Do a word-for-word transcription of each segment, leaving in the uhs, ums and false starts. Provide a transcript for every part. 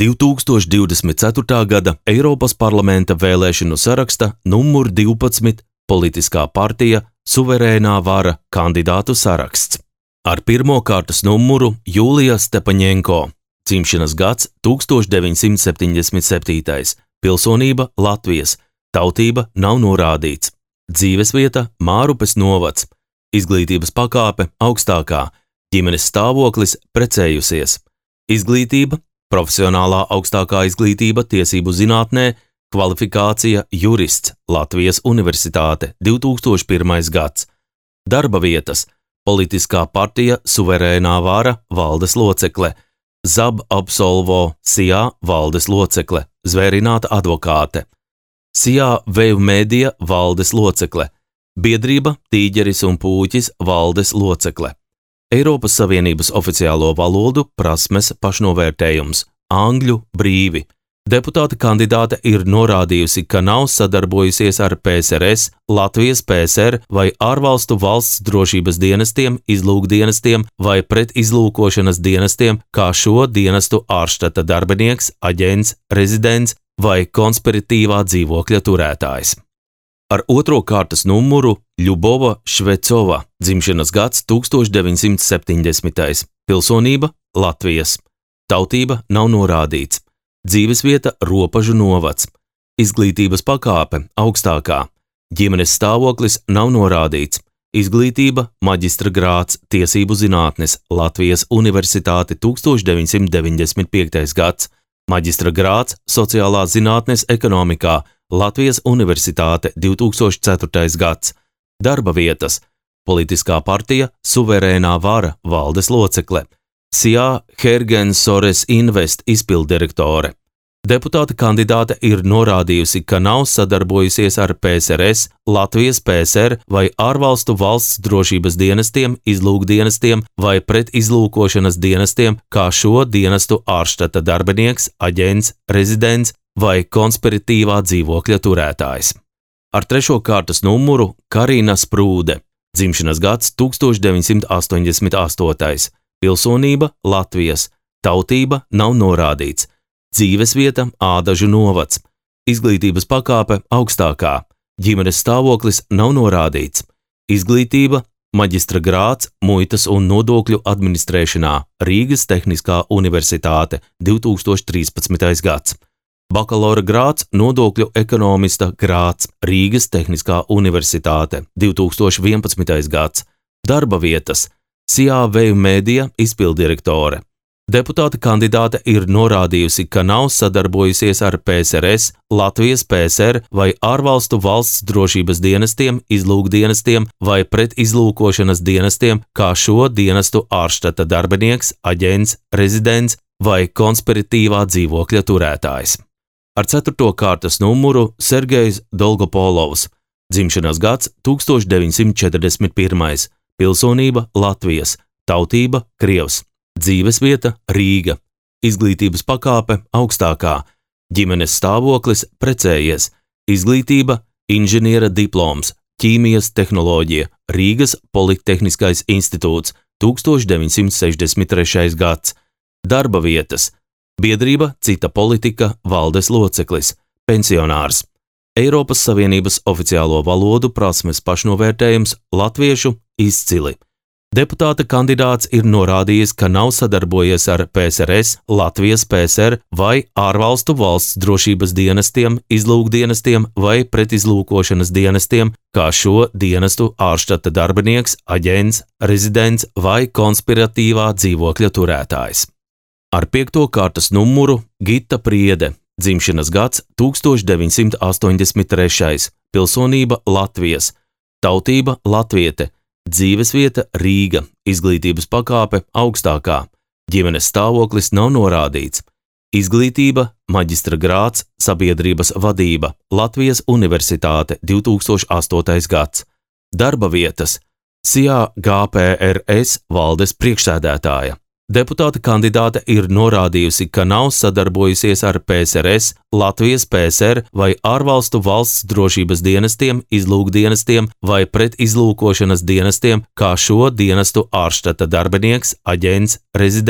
divtūkstoš divdesmit ceturtā gada Eiropas parlamenta vēlēšanu saraksta numur divpadsmit politiskā partija Suverēnā vara kandidātu saraksts. Ar pirmo kārtas numuru Jūlija Stepaņenko, dzimšanas gads tūkstoš deviņsimt septiņdesmit septītais, pilsonība Latvijas, tautība nav norādīts, dzīvesvieta Mārupes novads, izglītības pakāpe augstākā, ģimenes stāvoklis precējusies, izglītība, profesionālā augstākā izglītība tiesību zinātnē, kvalifikācija jurists, Latvijas Universitāte, divtūkstoš pirmais gads, darba vietas, politiskā partija Suverēnā vara valdes locekle, Zab absolvo Sijā valdes locekle, zvērināta advokāte, Sijā Veju mēdija valdes locekle, biedrība Tīģeris un Pūķis valdes locekle, Eiropas Savienības oficiālo valodu prasmes pašnovērtējums, angļu brīvi. Deputāta kandidāte ir norādījusi, ka nav sadarbojusies ar P S R S, Latvijas P S R vai ārvalstu valsts drošības dienestiem, izlūkdienestiem vai pretizlūkošanas dienestiem, kā šo dienestu ārštata darbinieks, aģents, rezidents vai konspiratīvā dzīvokļa turētājs. Ar otro kārtas numuru Ļubova Švecova, dzimšanas gads tūkstoš deviņsimt septiņdesmitais, pilsonība Latvijas, tautība nav norādīts. Dzīvesvieta Ropažu novads, izglītības pakāpe augstākā, ģimenes stāvoklis nav norādīts, izglītība maģistra grāds tiesību zinātnes, Latvijas Universitāte tūkstoš deviņsimt deviņdesmit piektais gads, maģistra grāds sociālās zinātnes ekonomikā, Latvijas Universitāte divtūkstoš ceturtais gads, darba vietas, politiskā partija Suverēnā vara valdes locekle, Sijā Hergensores Invest izpilddirektore. Deputāta kandidāte ir norādījusi, ka nav sadarbojusies ar P S R S, Latvijas P S R vai ārvalstu valsts drošības dienestiem, izlūkdienestiem vai pretizlūkošanas dienestiem, kā šo dienestu ārštata darbinieks, aģents, rezidents vai konspiratīvā dzīvokļa turētājs. Ar trešo kārtas numuru Karina Sprūde, dzimšanas gads tūkstoš deviņsimt astoņdesmit astotais, pilsonība Latvijas, tautība nav norādīts, dzīvesvieta Ādažu novads, izglītības pakāpe augstākā, ģimenes stāvoklis nav norādīts, izglītība maģistra grāds muitas un nodokļu administrēšanā, Rīgas Tehniskā Universitāte, divtūkstoš trīspadsmitais gads, bakalaura grāds nodokļu ekonomista grāds, Rīgas Tehniskā Universitāte, divtūkstoš vienpadsmitais gads, darba vietas, Sijā Veju mēdija izpilddirektore. Deputāta kandidāte ir norādījusi, ka nav sadarbojusies ar P S R S, Latvijas P S R vai ārvalstu valsts drošības dienestiem, izlūkdienestiem vai pretizlūkošanas dienestiem, kā šo dienestu ārštata darbinieks, aģents, rezidents vai konspiratīvā dzīvokļa turētājs. Ar ceturto kārtas numuru Sergejs Dolgopolovs, dzimšanas gads tūkstoš deviņsimt četrdesmit pirmais, pilsonība Latvijas, tautība Krievs, dzīvesvieta Rīga, izglītības pakāpe augstākā, ģimenes stāvoklis precējies, izglītība inženiera diploms, ķīmijas tehnoloģija, Rīgas Politehniskais institūts, tūkstoš deviņsimt sešdesmit trešais gads, darba vietas, biedrība Cita politika valdes loceklis, pensionārs. Eiropas Savienības oficiālo valodu prasmes pašnovērtējums latviešu izcili. Deputāta kandidāts ir norādījis, ka nav sadarbojies ar P S R S, Latvijas P S R vai ārvalstu valsts drošības dienestiem, izlūkdienestiem vai pretizlūkošanas dienestiem, kā šo dienestu ārštata darbinieks, aģents, rezidents vai konspiratīvā dzīvokļa turētājs. Ar piekto kārtas numuru Gita Priede, dzimšanas gads tūkstoš deviņsimt astoņdesmit trešais, pilsonība Latvijas, tautība latviete, dzīvesvieta Rīga, izglītības pakāpe augstākā, ģimenes stāvoklis nav norādīts, izglītība maģistra grāds, sabiedrības vadība, Latvijas Universitāte, divtūkstoš astotais gads, darba vietas, Sijā G P R S valdes priekšsēdētāja. Deputāta kandidāte ir norādījusi, ka nav sadarbojusies ar P S R S, Latvijas P S R vai ārvalstu valsts drošības dienestiem, izlūkdienestiem vai pretizlūkošanas dienestiem, kā šo dienestu ārštata darbinieks, aģents, rezidents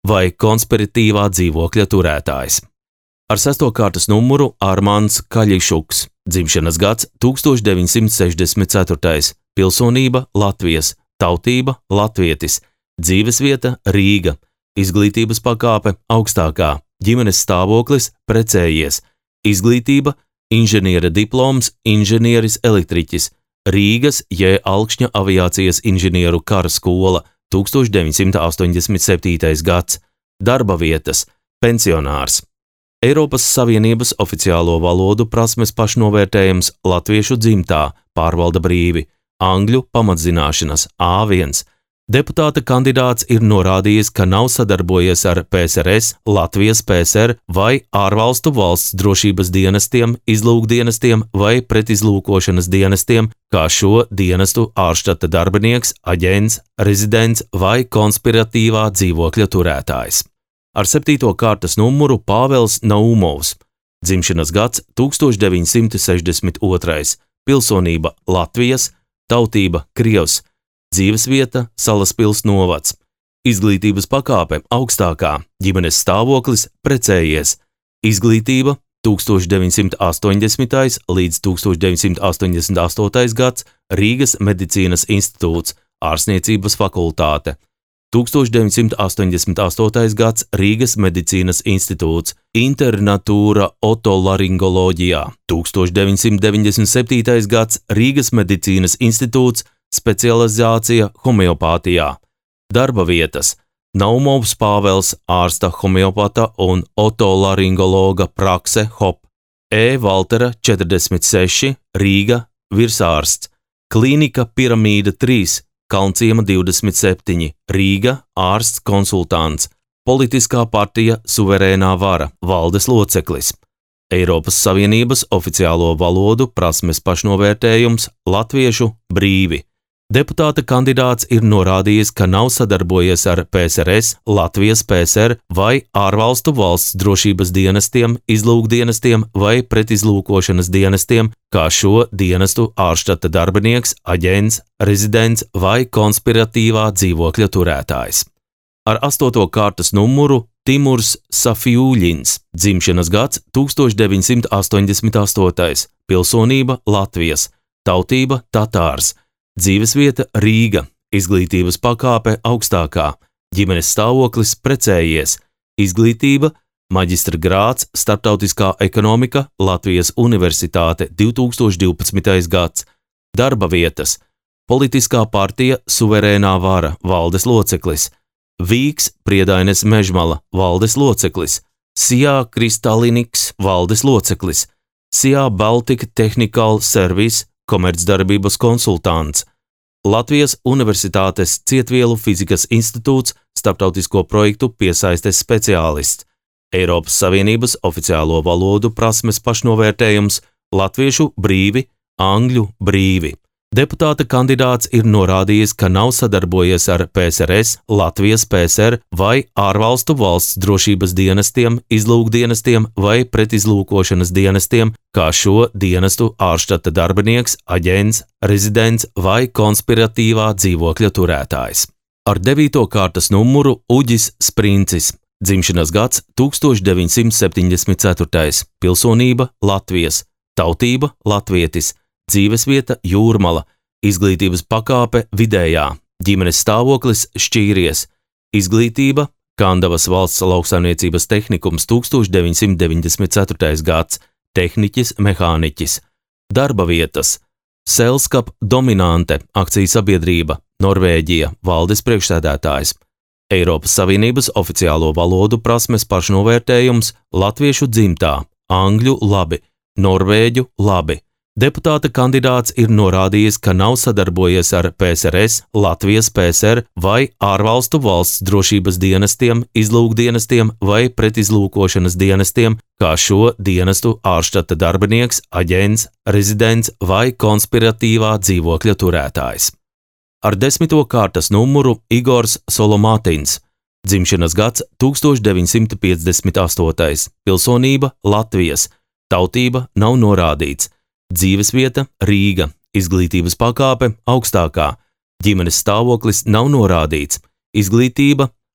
vai konspiratīvā dzīvokļa turētājs. Ar sesto kārtas numuru Armands Kaļišuks, dzimšanas gads tūkstoš deviņsimt sešdesmit ceturtais, pilsonība Latvijas, tautība latvietis, dzīvesvieta Rīga, izglītības pakāpe augstākā, ģimenes stāvoklis precējies, izglītība inženiera diploms, inženieris elektriķis, Rīgas J. Alkšņa aviācijas inženieru kara skola, tūkstoš deviņsimt astoņdesmit septītais gads, darba vietas, pensionārs. Eiropas Savienības oficiālo valodu prasmes pašnovērtējums latviešu dzimtā, pārvalda brīvi, angļu pamatzināšanas A viens. Deputāta kandidāts ir norādījis, ka nav sadarbojies ar P S R S, Latvijas P S R vai ārvalstu valsts drošības dienestiem, izlūkdienestiem vai pretizlūkošanas dienestiem, kā šo dienestu ārštata darbinieks, aģents, rezidents vai konspiratīvā dzīvokļa turētājs. Ar septīto kārtas numuru Pāvels Naumovs, dzimšanas gads tūkstoš deviņsimt sešdesmit otrais, pilsonība Latvijas, tautība Krievs, dzīvesvieta Salaspils novads, izglītības pakāpe augstākā, ģimenes stāvoklis precējies, izglītība tūkstoš deviņsimt astoņdesmitais līdz tūkstoš deviņsimt astoņdesmit astotais gads, Rīgas medicīnas institūts, ārstniecības fakultāte, tūkstoš deviņsimt astoņdesmit astotais gads, Rīgas medicīnas institūts, internatūra otolaringoloģijā, tūkstoš deviņsimt deviņdesmit septītais gads, Rīgas medicīnas institūts, specializācija homeopātijā, darba vietas, Naumovs Pāvels, ārsta homeopata un otolaringologa prakse H O P, E. Valtera četrdesmit seši, Rīga, virsārsts, klīnika Piramīda trīs, Kalnciema divdesmit septiņi, Rīga, ārsts konsultants, politiskā partija Suverēnā vara, valdes loceklis. Eiropas Savienības oficiālo valodu prasmes pašnovērtējums latviešu brīvi. Deputāta kandidāts ir norādījis, ka nav sadarbojies ar P S R S, Latvijas P S R vai ārvalstu valsts drošības dienestiem, izlūkdienestiem vai pretizlūkošanas dienestiem, kā šo dienestu ārštata darbinieks, aģents, rezidents vai konspiratīvā dzīvokļa turētājs. Ar astoto kārtas numuru Timurs Safijūļins, dzimšanas gads tūkstoš deviņsimt astoņdesmit astotais, pilsonība Latvijas, tautība tatārs, dzīvesvieta Rīga, izglītības pakāpe augstākā, ģimenes stāvoklis precējies, izglītība maģistra grāds, starptautiskā ekonomika, Latvijas Universitāte, divtūkstoš divpadsmitais gads, darba vietas, politiskā partija Suverēnā vara, valdes loceklis, Vīks Priedaines Mežmala, valdes loceklis, Sijā Kristalliniks, valdes loceklis, Sijā Baltica Technical Service, komercdarbības konsultants, Latvijas Universitātes Cietvielu fizikas institūts, starptautisko projektu piesaistes speciālists, Eiropas Savienības oficiālo valodu prasmes pašnovērtējums latviešu brīvi, angļu brīvi. Deputāta kandidāts ir norādījis, ka nav sadarbojies ar P S R S, Latvijas P S R vai ārvalstu valsts drošības dienestiem, izlūkdienestiem vai pretizlūkošanas dienestiem, kā šo dienestu ārštata darbinieks, aģents, rezidents vai konspiratīvā dzīvokļa turētājs. Ar devīto kārtas numuru Uģis Sprincis, dzimšanas gads tūkstoš deviņsimt septiņdesmit ceturtais, pilsonība Latvijas, tautība latvietis, dzīvesvieta Jūrmala, izglītības pakāpe vidējā, ģimenes stāvoklis šķīries, izglītība Kandavas valsts lauksaimniecības tehnikums tūkstoš deviņsimt deviņdesmit ceturtais gads, tehniķis mehāniķis, darba vietas, Selskap Dominante akciju sabiedrība, Norvēģija, valdes priekšsēdētājs, Eiropas Savienības oficiālo valodu prasmes pašnovērtējums latviešu dzimtā, angļu labi, norvēģu labi. Deputāta kandidāts ir norādījis, ka nav sadarbojies ar P S R S, Latvijas P S R vai ārvalstu valsts drošības dienestiem, izlūkdienestiem vai pretizlūkošanas dienestiem, kā šo dienestu ārštata darbinieks, aģents, rezidents vai konspiratīvā dzīvokļa turētājs. Ar desmito kārtas numuru Igors Solomātins, dzimšanas gads tūkstoš deviņsimt piecdesmit astotais, pilsonība Latvijas, tautība nav norādīts. Dzīvesvieta Rīga, izglītības pakāpe augstākā, ģimenes stāvoklis nav norādīts, izglītība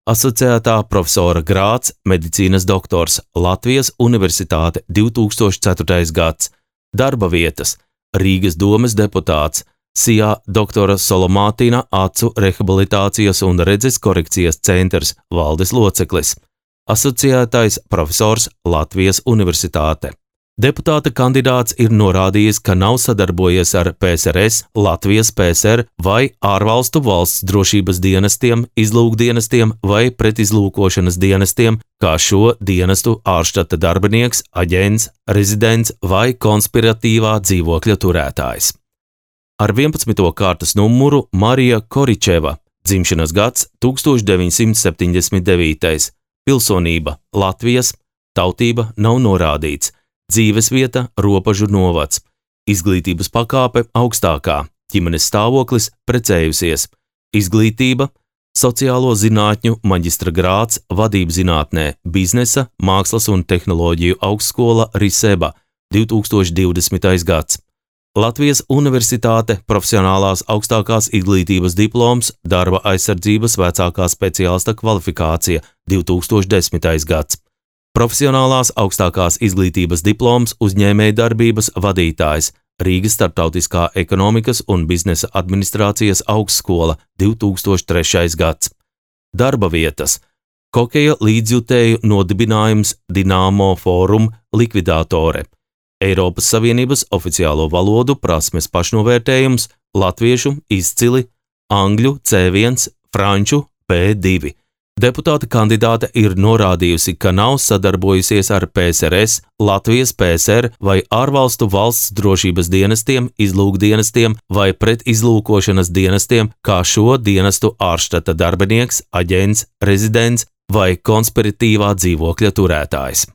asociētā profesora grāds, medicīnas doktors, Latvijas Universitāte divi tūkstoši ceturtais gads, darba vietas, Rīgas domes deputāts, S I A doktora Solomātina acu rehabilitācijas un redzes korekcijas centrs valdes loceklis, asociētais profesors Latvijas Universitāte. Deputāta kandidāts ir norādījis, ka nav sadarbojies ar P S R S, Latvijas P S R vai ārvalstu valsts drošības dienestiem, izlūkdienestiem vai pretizlūkošanas dienestiem, kā šo dienestu ārštata darbinieks, aģents, rezidents vai konspiratīvā dzīvokļa turētājs. Ar vienpadsmito kārtas numuru Marija Koričeva, dzimšanas gads tūkstoš deviņsimt septiņdesmit devītais, pilsonība Latvijas, tautība nav norādīts. Dzīvesvieta Ropažu novads, izglītības pakāpe augstākā, ģimenes stāvoklis precējusies, izglītība, sociālo zinātņu maģistra grāds vadības zinātnē, biznesa, mākslas un tehnoloģiju augstskola Riseba, divi tūkstoši divdesmitais gads, Latvijas Universitāte profesionālās augstākās izglītības diploms, darba aizsardzības vecākā speciālista kvalifikācija, divi tūkstoši desmitais gads. Profesionālās augstākās izglītības diploms uzņēmējdarbības vadītājs, Rīgas starptautiskā ekonomikas un biznesa administrācijas augstskola, divi tūkstoši trešais gads. Darba vietas, hokeja līdzjutēju nodibinājums Dinamo Forum likvidātore, Eiropas Savienības oficiālo valodu prasmes pašnovērtējums, latviešu izcili, angļu C viens, franču B divi. Deputāta kandidāte ir norādījusi, ka nav sadarbojusies ar P S R S, Latvijas P S R vai ārvalstu valsts drošības dienestiem, izlūkdienestiem vai pretizlūkošanas dienestiem, kā šo dienestu ārštata darbinieks, aģents, rezidents vai konspiratīvā dzīvokļa turētājs.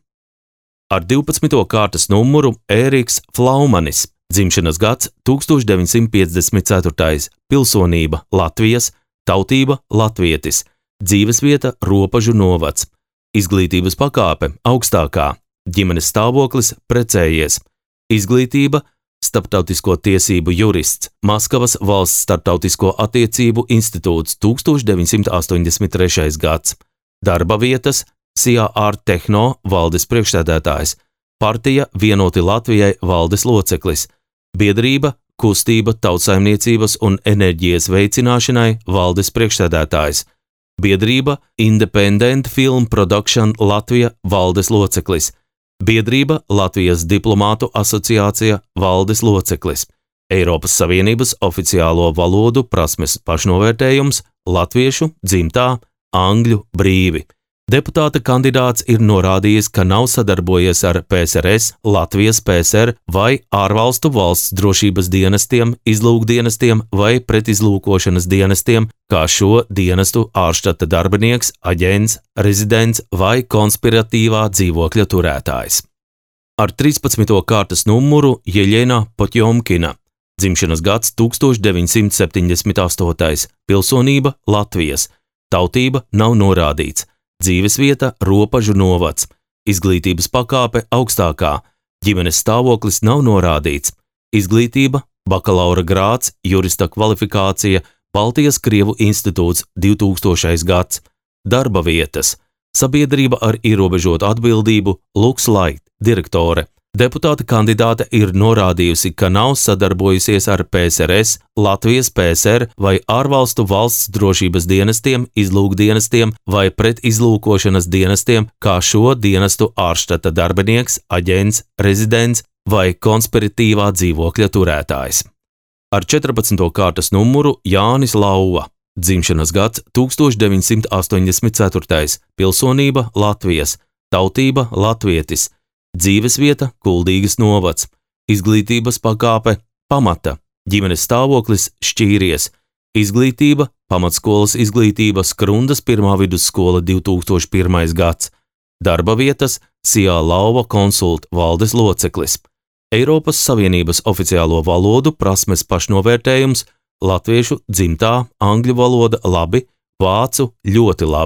Ar divpadsmito kārtas numuru Ēriks Flaumanis, dzimšanas gads tūkstoš deviņsimt piecdesmit ceturtais, pilsonība Latvijas, tautība latvietis, dzīvesvieta Ropažu novads, izglītības pakāpe augstākā, ģimenes stāvoklis precējies, izglītība starptautisko tiesību jurists, Maskavas valsts starptautisko attiecību institūts tūkstoš deviņsimt astoņdesmit trešais gads, darba vietas S I A Art Tehno valdes priekšsēdētājs, partija Vienoti Latvijai valdes loceklis, biedrība Kustība tautsaimniecības un enerģijas veicināšanai valdes priekšsēdētājs, biedrība Independent Film Production Latvija valdes loceklis, biedrība Latvijas diplomātu asociācija valdes loceklis, Eiropas Savienības oficiālo valodu prasmes pašnovērtējums, latviešu, dzimtā, angļu brīvi. Deputāta kandidāts ir norādījis, ka nav sadarbojies ar P S R S, Latvijas P S R vai ārvalstu valsts drošības dienestiem, izlūkdienestiem vai pretizlūkošanas dienestiem, kā šo dienestu ārštata darbinieks, aģents, rezidents vai konspiratīvā dzīvokļa turētājs. Ar trīspadsmito kārtas numuru Jeļena Potjomkina, dzimšanas gads tūkstoš deviņsimt septiņdesmit astotais, pilsonība Latvijas, tautība nav norādīts. Dzīvesvieta Ropažu novads, izglītības pakāpe augstākā, ģimenes stāvoklis nav norādīts, izglītība, bakalaura grāds, jurista kvalifikācija, Baltijas Krievu institūts divi tūkstošais gads, darba vietas, sabiedrība ar ierobežotu atbildību Luxlight direktore. Deputāta kandidāte ir norādījusi, ka nav sadarbojusies ar P S R S, Latvijas P S R vai ārvalstu valsts drošības dienestiem, izlūkdienestiem vai pretizlūkošanas dienestiem, kā šo dienestu ārštata darbinieks, aģents, rezidents vai konspiratīvā dzīvokļa turētājs. Ar četrpadsmito kārtas numuru Jānis Lauva, dzimšanas gads tūkstoš deviņsimt astoņdesmit ceturtais, pilsonība Latvijas, tautība latvietis, dzīvesvieta Kuldīgas novads, izglītības pakāpe pamata, ģimenes stāvoklis šķīries, izglītība, pamatskolas izglītība Skrundas pirmā vidusskola divi tūkstoši pirmais gads, darba vietas S I A Lauva konsult valdes loceklis, Eiropas Savienības oficiālo valodu prasmes pašnovērtējums, latviešu dzimtā, angļu valoda labi, vācu ļoti labi,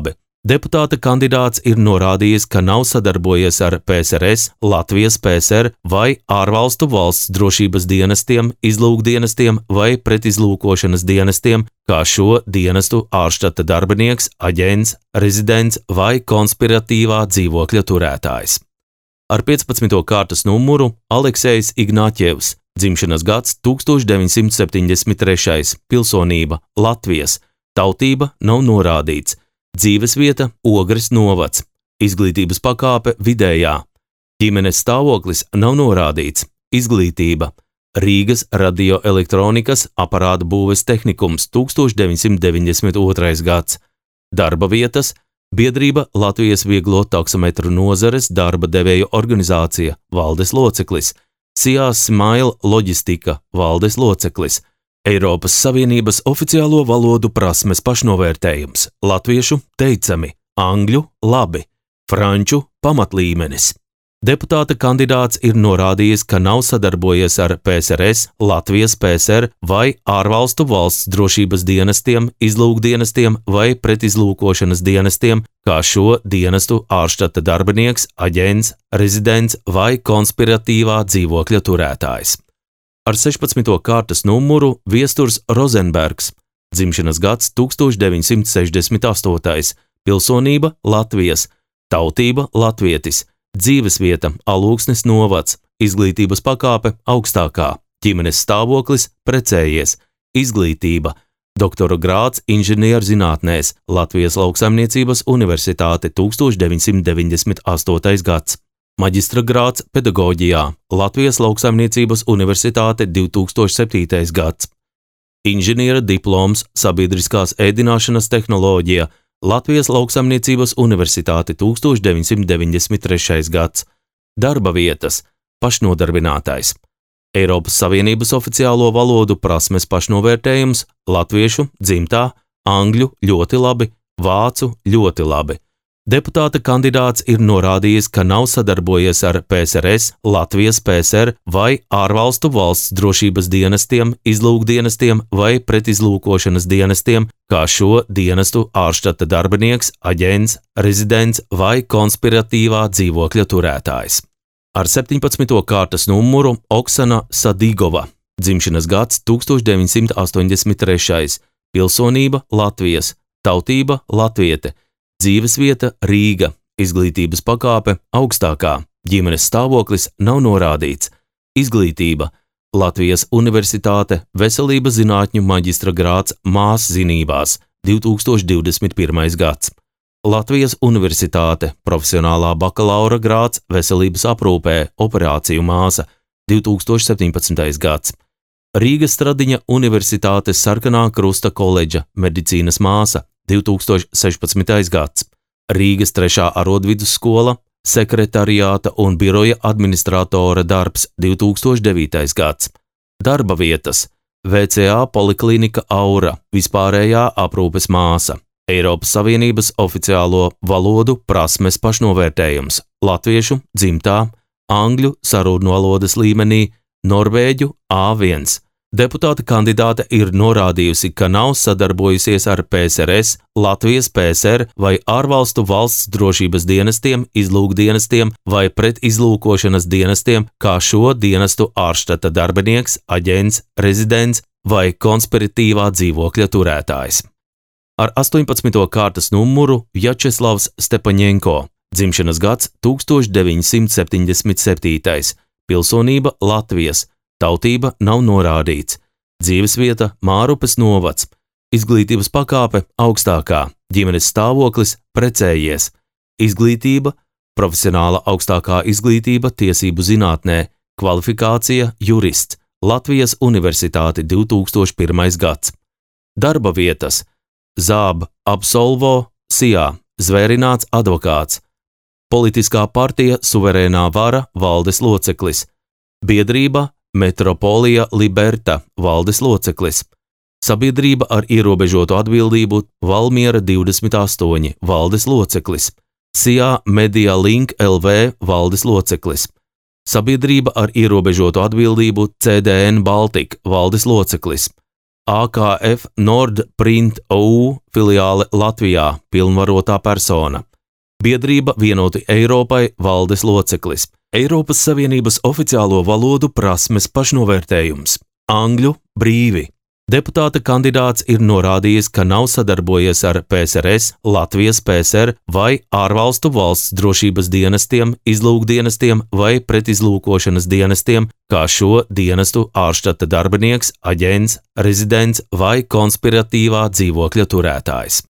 Deputāta kandidāts ir norādījis, ka nav sadarbojies ar P S R S, Latvijas P S R vai ārvalstu valsts drošības dienestiem, izlūkdienestiem vai pretizlūkošanas dienestiem, kā šo dienestu ārštata darbinieks, aģents, rezidents vai konspiratīvā dzīvokļa turētājs. Ar piecpadsmito kārtas numuru Aleksejs Ignāķevs, dzimšanas gads tūkstoš deviņsimt septiņdesmit trešais, pilsonība Latvijas, tautība nav norādīts. Dzīvesvieta Ogres novads, izglītības pakāpe vidējā, ģimenes stāvoklis nav norādīts, izglītība Rīgas radioelektronikas aparātu būves tehnikums tūkstoš deviņsimt deviņdesmit otrais gads, darba vietas biedrība Latvijas vieglo taksometru nozares darba devēju organizācija valdes loceklis, Sijā Smile loģistika valdes loceklis, Eiropas Savienības oficiālo valodu prasmes pašnovērtējums, latviešu teicami, angļu labi, franču pamatlīmenis. Deputāta kandidāts ir norādījis, ka nav sadarbojies ar P S R S, Latvijas P S R vai ārvalstu valsts drošības dienestiem, izlūkdienestiem vai pretizlūkošanas dienestiem, kā šo dienestu ārštata darbinieks, aģents, rezidents vai konspiratīvā dzīvokļa turētājs. Ar sešpadsmito kārtas numuru Viesturs Rozenbergs, dzimšanas gads tūkstoš deviņsimt sešdesmit astotais, pilsonība Latvijas, tautība latvietis, dzīvesvieta Alūksnes novads, izglītības pakāpe augstākā, ģimenes stāvoklis precējies, izglītība, doktora grāds inženierzinātnēs, Latvijas Lauksaimniecības universitāte tūkstoš deviņsimt deviņdesmit astotais gads. Maģistra grāds pedagoģijā, Latvijas Lauksaimniecības universitāte divi tūkstoši septītais gads. Inženiera diploms sabiedriskās ēdināšanas tehnoloģija, Latvijas Lauksaimniecības universitāte tūkstoš deviņsimt deviņdesmit trešais gads. Darba vietas, pašnodarbinātais. Eiropas Savienības oficiālo valodu prasmes pašnovērtējums, latviešu dzimtā, angļu ļoti labi, vācu ļoti labi. Deputāta kandidāts ir norādījis, ka nav sadarbojies ar P S R S, Latvijas P S R vai ārvalstu valsts drošības dienestiem, izlūkdienestiem vai pretizlūkošanas dienestiem, kā šo dienestu ārštata darbinieks, aģents, rezidents vai konspiratīvā dzīvokļa turētājs. Ar septiņpadsmito kārtas numuru Oksana Sadigova, dzimšanas gads tūkstoš deviņsimt astoņdesmit trešais, pilsonība Latvijas, tautība latviete, dzīvesvieta Rīga, izglītības pakāpe augstākā, ģimenes stāvoklis nav norādīts, izglītība Latvijas Universitāte veselības zinātņu maģistra grāds māszinībās divi tūkstoši divdesmit pirmais gads, Latvijas Universitāte profesionālā bakalaura grāds veselības aprūpē operāciju māsa divi tūkstoši septiņpadsmitais gads, Rīgas Stradiņa Universitātes Sarkanā Krusta koledža medicīnas māsa divi tūkstoši sešpadsmitais gads, Rīgas trešā arodvidusskola, sekretariāta un biroja administratora darbs divi tūkstoši devītais gads, darba vietas, V C A poliklinika Aura, vispārējā aprūpes māsa, Eiropas Savienības oficiālo valodu prasmes pašnovērtējums, latviešu dzimtā, angļu sarunvalodas līmenī, norvēģu A viens. Deputāta kandidāte ir norādījusi, ka nav sadarbojusies ar P S R S, Latvijas P S R vai ārvalstu valsts drošības dienestiem, izlūkdienestiem vai pretizlūkošanas dienestiem, kā šo dienestu ārštata darbinieks, aģents, rezidents vai konspiratīvā dzīvokļa turētājs. Ar astoņpadsmito kārtas numuru Jačeslavs Stepaņenko, dzimšanas gads tūkstoš deviņsimt septiņdesmit septītais, pilsonība Latvijas, tautība nav norādīts, dzīvesvieta Mārupes novads, izglītības pakāpe augstākā, ģimenes stāvoklis precējies, izglītība, profesionāla augstākā izglītība tiesību zinātnē, kvalifikācija jurists, Latvijas Universitāte divi tūkstoši pirmais gads, darba vietas, Zāb absolvo, Sijā, zvērināts advokāts, politiskā partija Suverēnā vara valdes loceklis, biedrība Metropolija Liberta valdes loceklis, sabiedrība ar ierobežotu atbildību Valmiera divdesmit astoņi valdes loceklis, Sijā Media Link L V valdes loceklis, sabiedrība ar ierobežotu atbildību C D N Baltic valdes loceklis, A K F Nordprint O U filiāle Latvijā pilnvarotā persona. Biedrība Vienoti Eiropai valdes loceklis. Eiropas Savienības oficiālo valodu prasmes pašnovērtējums. Angļu brīvi. Deputāta kandidāts ir norādījis, ka nav sadarbojies ar P S R S, Latvijas P S R vai ārvalstu valsts drošības dienestiem, izlūkdienestiem vai pretizlūkošanas dienestiem, kā šo dienestu ārštata darbinieks, aģents, rezidents vai konspiratīvā dzīvokļa turētājs.